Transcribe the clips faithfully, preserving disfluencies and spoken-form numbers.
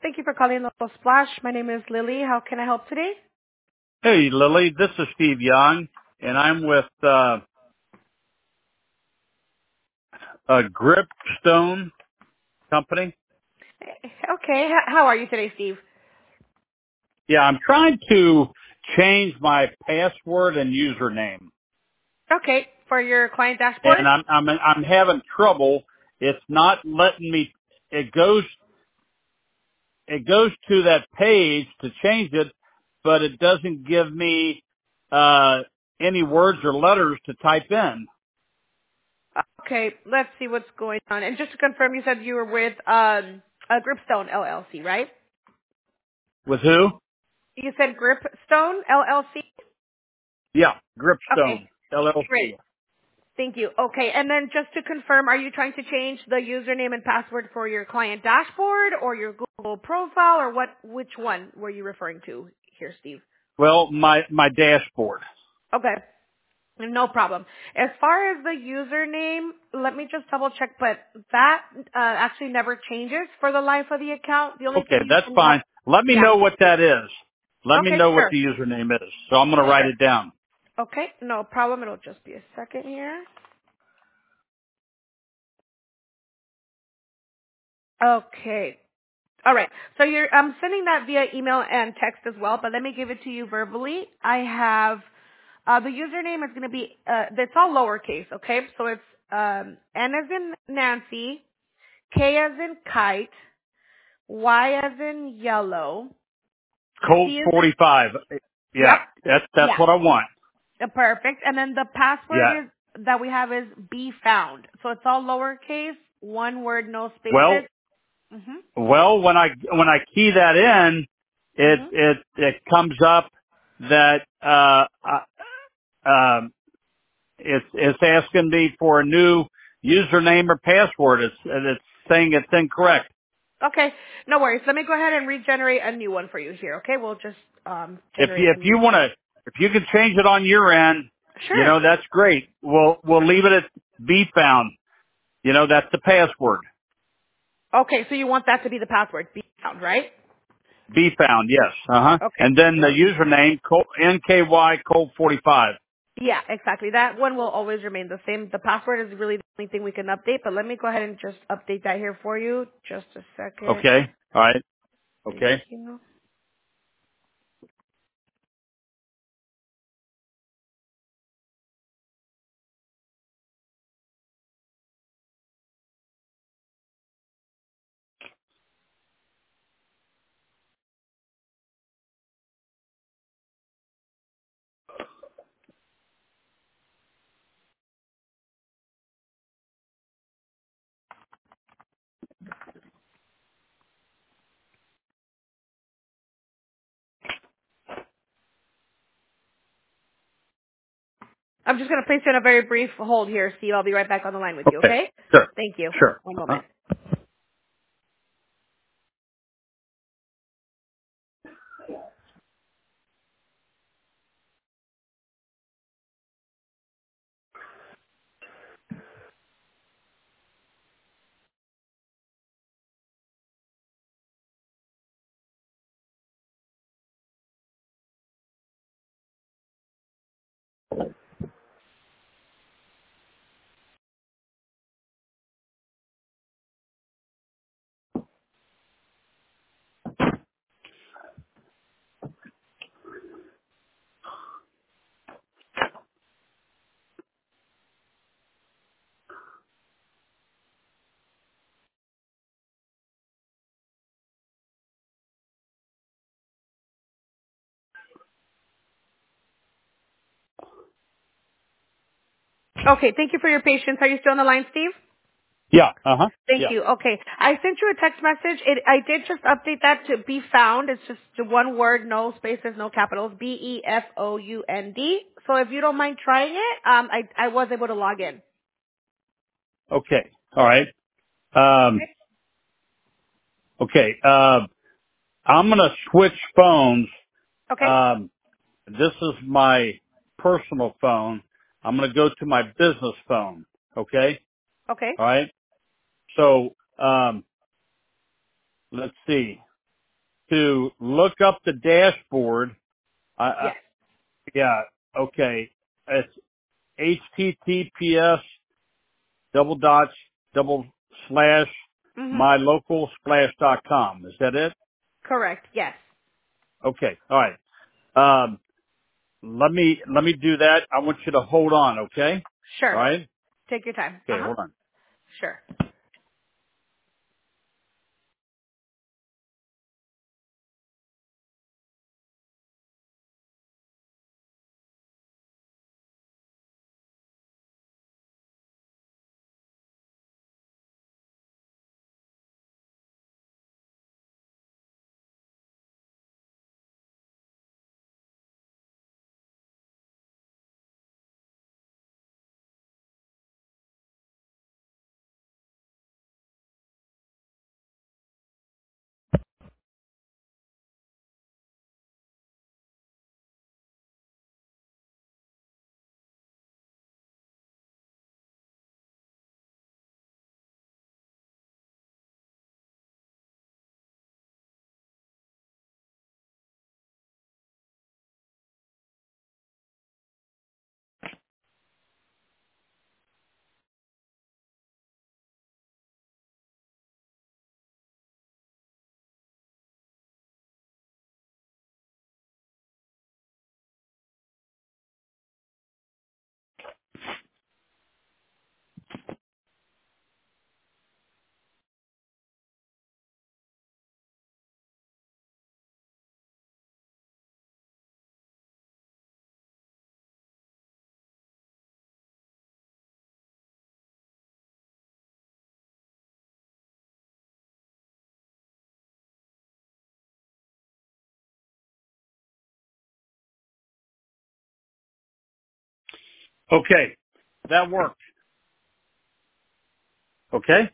Thank you for calling Local Splash. My name is Lily. How can I help today? Hey, Lily, this is Steve Young, and I'm with uh, a Gripstone company. Okay. h- How are you today, Steve? Yeah, I'm trying to change my password and username, Okay. For your client dashboard? and I'm I'm I'm having trouble. It's not letting me. It goes it goes to that page to change it, but it doesn't give me uh, any words or letters to type in. Okay. Let's see what's going on. And just to confirm, you said you were with um, uh, Gripstone L L C, right? With who? You said Gripstone L L C? Yeah, Okay. Gripstone L L C. Great. Thank you. Okay. And then just to confirm, are you trying to change the username and password for your client dashboard or your Google profile, or what? Which one were you referring to here, Steve? Well, my my dashboard. Okay. No problem. As far as the username, let me just double check, but that uh, actually never changes for the life of the account. The only Okay, thing you that's can have, fine. Let me yeah. know what that is. Let me Okay, know what sure. the username is. So I'm going to write Sure. it down. Okay, no problem. It'll just be a second here. Okay. All right. So you're, I'm sending that via email and text as well, but let me give it to you verbally. I have, uh, the username is going to be, uh, it's all lowercase, okay? So it's, um, N as in Nancy, K as in kite, Y as in yellow. Code C as in, forty-five. yep, Yeah, that's that's yeah, what I want. uh, perfect. And then the password Yeah. is that we have is be found. So it's all lowercase, one word, no spaces. Well, Mhm. well, when I when I key that in, it Mhm. it it comes up that uh, uh um it's it's asking me for a new username or password. It's it's saying it's incorrect. Okay, no worries. Let me go ahead and regenerate a new one for you here. Okay, we'll just um If generate you a if new you one. want to if you can change it on your end, you Sure. know that's great. We'll we'll leave it at be found. You know that's the password. Okay, so you want that to be the password, be found, right? Be found, yes. Uh huh. Okay. And then the Let me username N K Y Colt forty-five. Yeah, exactly. That one will always remain the same. The password is really the only thing we can update, but let me go ahead and just update that here for you. Just a second. Okay. All right. Thank Okay. you. I'm just going to place you on a very brief hold here, Steve. I'll be right back on the line with you, Okay. okay? Sure. Thank you. Sure. One Uh huh. moment. Okay, thank you for your patience. Are you still on the line, Steve? Yeah. Uh huh. Thank Yeah. you. Okay. I sent you a text message. It, I did just update that to be found. It's just one word, no spaces, no capitals, B E F O U N D. So if you don't mind trying it, um, I, I was able to log in. Okay. All right. Um. Okay. Uh, I'm gonna switch phones. Okay? Um. This is my personal phone. I'm gonna go to my business phone. Okay. Okay. All right. So, um, let's see. to look up the dashboard. I, I, Yes. yeah, okay. It's H T T P S double dots double slash Mhm. mylocalsplash dot com. Is that it? Correct. Yes. Okay. All right. Um, let me let me do that. I want you to hold on. Okay. All Sure. right. Take your time. Uh Okay. huh. Hold on. Sure. Okay. That worked. Okay.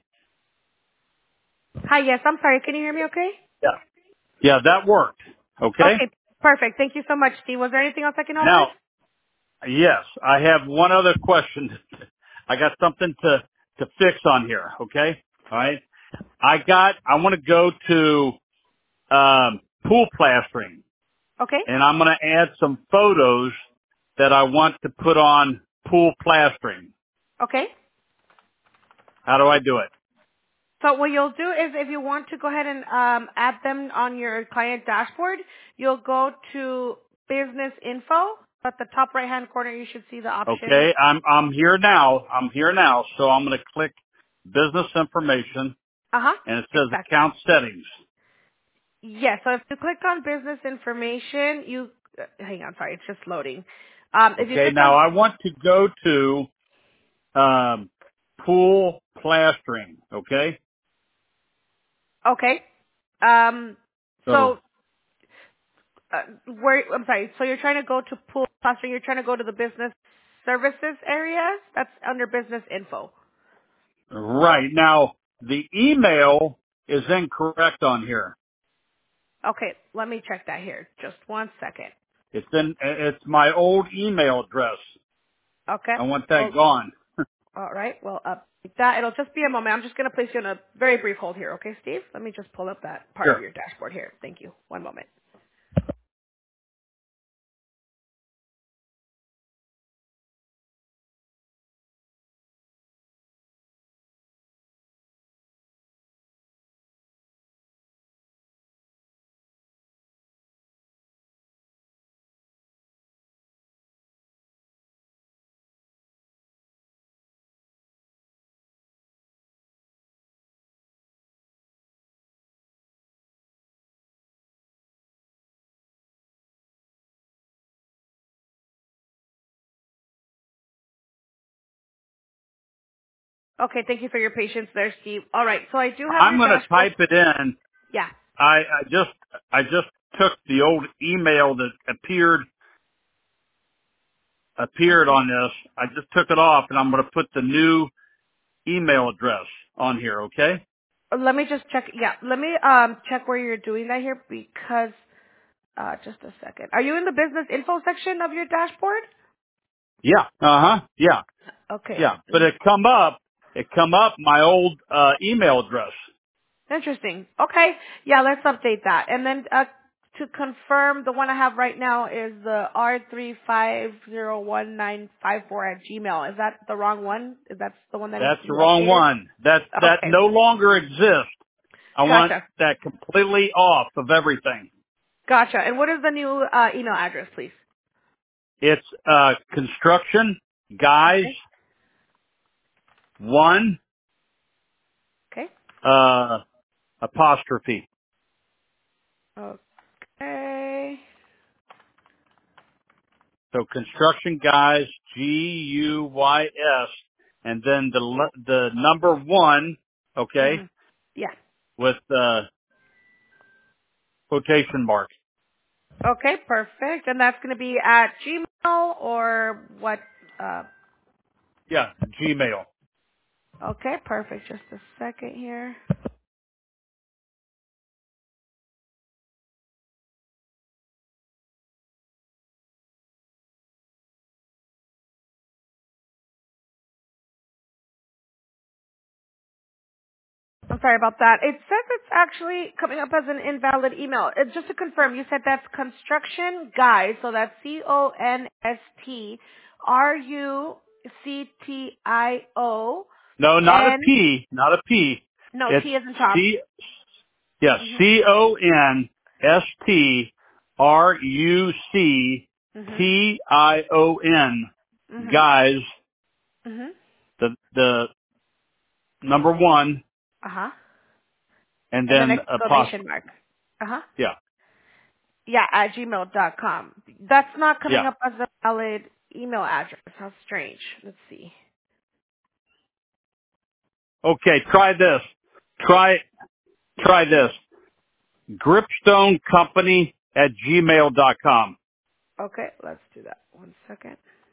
Hi. Yes. I'm sorry. Can you hear me? Okay. Yeah. Yeah. That worked. Okay. Okay. Perfect. Thank you so much, Steve. Was there anything else I can help with? Now, yes, I have one other question. I got something to to fix on here. Okay. All right. I got. I want to go to um, pool plastering, Okay. and I'm going to add some photos that I want to put on pool plastering. Okay. How do I do it? So what you'll do is if you want to go ahead and um, add them on your client dashboard, you'll go to business info. At the top right hand corner, you should see the option. Okay. I'm I'm here now. I'm here now. So I'm going to click business information, Uh-huh. and it says Exactly. account settings. Yes. So if you click on business information, you, uh, hang on, sorry, it's just loading. Um, if you Okay. click Now on, I want to go to um, pool plastering. Okay. okay. Um, So so uh, where, I'm sorry, so you're trying to go to pool cluster, you're trying to go to the business services area? That's under business info. right now the email is incorrect on here. Okay, let me check that here. Just one second. It's in. It's my old email address. Okay. I want that Well, gone. all right. Well, uh, that it'll just be a moment. I'm just going to place you on a very brief hold here. Okay, Steve? Let me just pull up that part of Sure. your dashboard here. Thank you. One moment. Okay, thank you for your patience there, Steve. All right, so I do have I'm your going to dashboard. type it in. Yeah. I, I just I just took the old email that appeared appeared Okay. on this. I just took it off, and I'm going to put the new email address on here. Okay? Uh, Let me just check. Yeah, let me um check where you're doing that here because uh just a second. Are you in the business info section of your dashboard? Yeah. Uh huh. Yeah. Okay. Yeah. But it come up. It come up my old uh, email address. Interesting. Okay. Yeah, let's update that. And then uh, to confirm, the one I have right now is the R three five zero one nine five four at Gmail. Is that the wrong one? Is that the one that needs That's to the be wrong updated? one. That that Okay. no longer exists. I want Gotcha. that completely off of everything. Gotcha. And what is the new uh, email address, please? It's uh construction guys Okay. one Okay. uh apostrophe. Okay. So construction guys G U Y S and then the le- the number one, okay, Mhm. Yeah. with uh quotation marks. Okay. Perfect. And that's going to be at Gmail or what? Uh, Yeah, Gmail. okay. Perfect. Just a second here. I'm sorry about that. It says it's actually coming up as an invalid email. Uh, just to confirm, you said that's construction guys, so that's C O N S T R U C T I O No, not a N. P, not a P. No, It's T is in Tom. C, yeah, Mhm. C O N S T R U C Mhm. T I O N, Mhm. guys, Mhm. the, the number one, Uh huh. and And then then exclamation apostrophe. mark. Uh huh. Yeah, Yeah, at gmail dot com. That's not coming yeah. up as a valid email address. How strange. Let's see. Okay, try this. Try, try this. Gripstone Company at gmail dot com. Okay, let's do that. One second.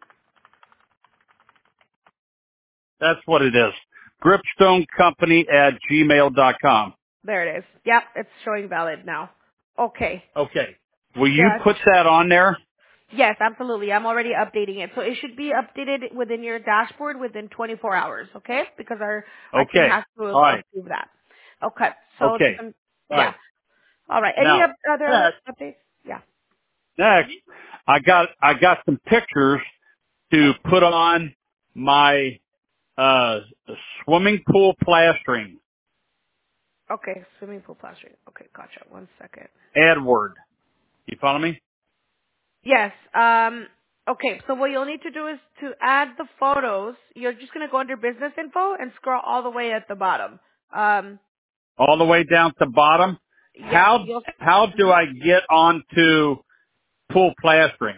That's what it is. Gripstone Company at gmail dot com. There it is. Yep, it's showing valid now. Okay. Okay. Will you Got. put that on there? Yes, absolutely. I'm already updating it. So it should be updated within your dashboard within twenty-four hours, okay? Because our, our team Okay. has to All right. approve that. Okay. So, to Okay. con- All yeah. right. All right. Any Now, up- other next, updates? Yeah. next, I got, I got some pictures to Okay. put on my, uh, swimming pool plastering. Okay. Swimming pool plastering. Okay. Gotcha. One second. AdWord. You follow me? Yes. Um, okay. So what you'll need to do is to add the photos. You're just going to go under business info and scroll all the way at the bottom. Um, All the way down to bottom. yes. How, You'll, how do mhm. I get onto pool plastering?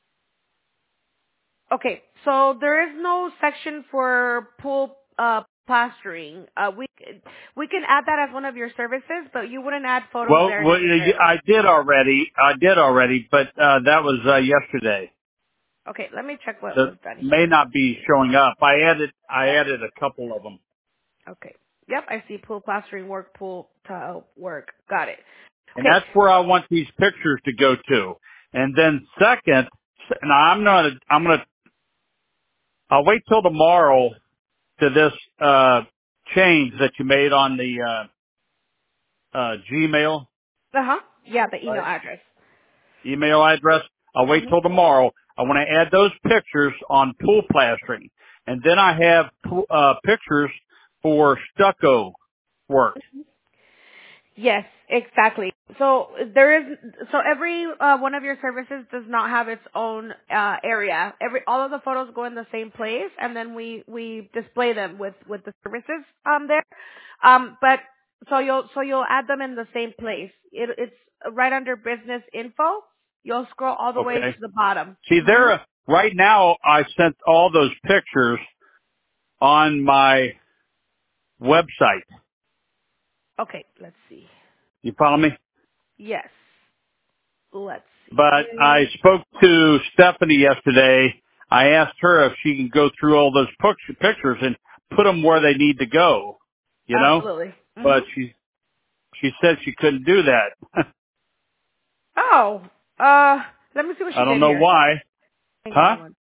Okay, so there is no section for pool uh, plastering. Uh, we we can add that as one of your services, but you wouldn't add photos Well, there well, necessarily. I did already. I did already, but uh, that was uh, yesterday. Okay, let me check what That was done may here. not be showing up. I added. I added a couple of them, Okay. Yep, I see pool plastering work, pool tile work. Got it. and Okay. that's where I want these pictures to go to. And then second, now I'm not. I'm gonna. I'll wait till tomorrow to this uh, change that you made on the uh, uh, Gmail, Uh huh. Yeah, the email right? address. Email address. I'll wait Mhm. till tomorrow. I want to add those pictures on pool plastering. And then I have po- uh, pictures for stucco work. Yes, exactly. So there is so every uh, one of your services does not have its own uh, area. Every all of the photos go in the same place, and then we we display them with with the services um there. Um, but so you'll so you'll add them in the same place. It, it's right under business info. You'll scroll all the way to Okay. the bottom. See Hmm. there, right now I sent all those pictures on my website. Okay, let's see. You follow me? Yes, let's see. But I Here. spoke to Stephanie yesterday. I asked her if she can go through all those pic- pictures and put them where they need to go, you know? Absolutely. Hmm. But she, she said she couldn't do that. Oh, uh, let me see what she I don't did know here. why. Hang on Huh? one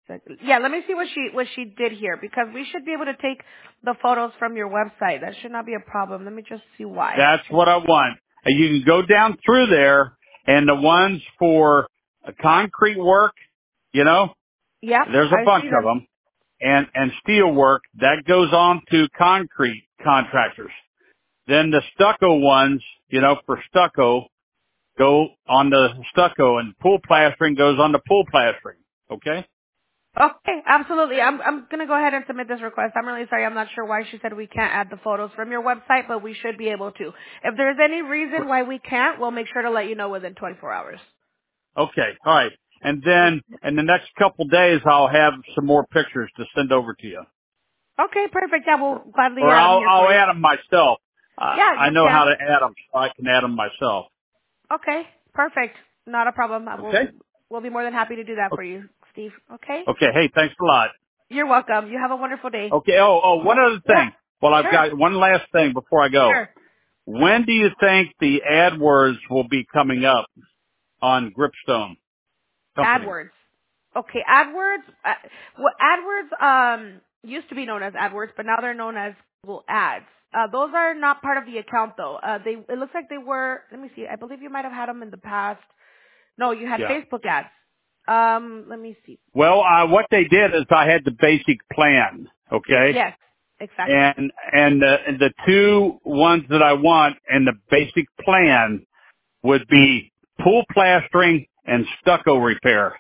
Second. Yeah, let me see what she what she did here because we should be able to take the photos from your website. That should not be a problem. Let me just see why. That's what I want. And you can go down through there, and the ones for uh, concrete work, you know, Yep, there's a I bunch see of them. them, and and steel work that goes on to concrete contractors. Then the stucco ones, you know, for stucco go on the stucco, and pool plastering goes on the pool plastering. Okay. Okay, absolutely. I'm I'm gonna go ahead and submit this request. I'm really sorry. I'm not sure why she said we can't add the photos from your website, but we should be able to. If there's any reason why we can't, we'll make sure to let you know within twenty-four hours. Okay. All right. And then in the next couple days, I'll have some more pictures to send over to you. Okay, perfect. Yeah, we'll gladly Or add them I'll, here I'll for you. add them myself. Uh, Yeah, I you know how can. to add them, so I can add them myself. Okay, perfect. Not a problem. I will Okay? we'll be more than happy to do that Okay. for you, Steve. Okay? Okay. Hey, thanks a lot. You're welcome. You have a wonderful day. Okay. Oh, oh, one other Yeah, thing. Well, I've sure. got one last thing before I go. Sure. When do you think the AdWords will be coming up on Gripstone Company? AdWords. Okay, AdWords. Uh, well, AdWords um, used to be known as AdWords, but now they're known as Google Ads. Uh, those are not part of the account, though. Uh, they it looks like they were. Let me see. I believe you might have had them in the past. No, you had Yeah. Facebook ads. Um, let me see. Well, uh, what they did is I had the basic plan. Okay. Yes, exactly. And, and the, and the two ones that I want in the basic plan would be pool plastering and stucco repair.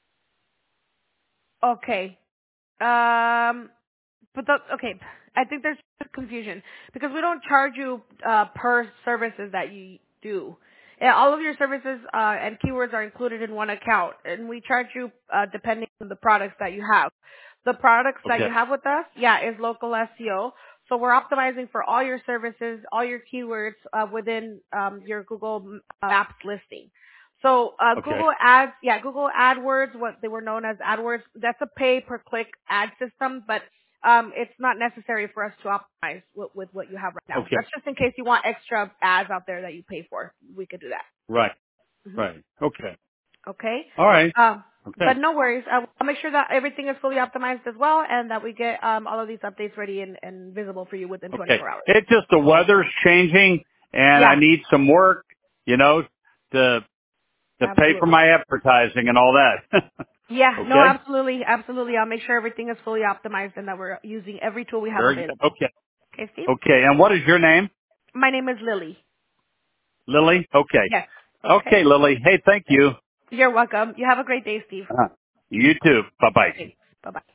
Okay. Um, but the, okay, I think there's confusion because we don't charge you uh, per services that you do. Yeah, all of your services uh, and keywords are included in one account, and we charge you uh, depending on the products that you have. The products that Okay. you have with us, yeah, is local S E O. So we're optimizing for all your services, all your keywords uh, within um, your Google Maps listing. So uh, Okay. Google Ads, yeah, Google AdWords, what they were known as AdWords, that's a pay-per-click ad system, but um, it's not necessary for us to optimize with, with what you have right now. Okay. That's just in case you want extra ads out there that you pay for. We could do that. Right. hmm Right. Okay. Okay. All right. Um, but Okay. no worries. Uh, I'll make sure that everything is fully optimized as well, and that we get um, all of these updates ready and, and visible for you within Okay. twenty-four hours. It's just the weather's changing and I Yeah, need some work, you know, to, to pay for absolutely. my advertising and all that. Yeah, no, Okay. absolutely, absolutely. I'll make sure everything is fully optimized and that we're using every tool we have Very good. available. Okay. Okay, Steve? Okay. And what is your name? My name is Lily. Lily? Okay. Yes. Okay. Okay, Lily. Hey, thank you. You're welcome. You have a great day, Steve. Uh-huh. You too. Bye bye. Thanks. Bye-bye.